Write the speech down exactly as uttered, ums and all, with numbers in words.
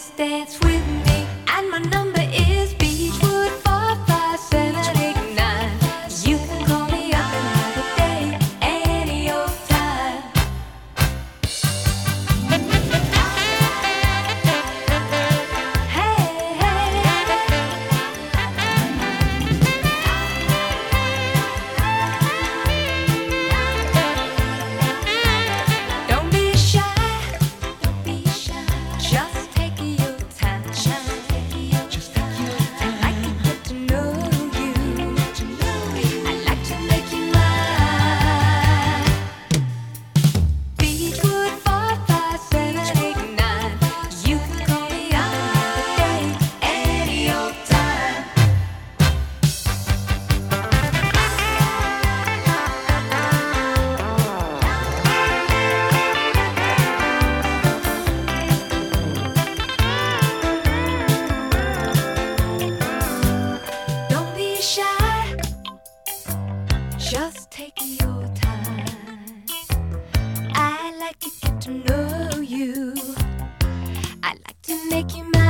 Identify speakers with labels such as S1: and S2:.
S1: Just dance with me, and my number is Beachwood four five seven eight nine. You can call me up another day, any old time. Hey, hey. Don't be shy, don't be shy. Just take your time. Just take your time. I'd like to get to know you. I'd like to make you mine. Beachwood four five seven eight nine. You can call me up another day, any old time. Don't be shy, just take your time. I'd like to get to know you. I'd like to make you mine.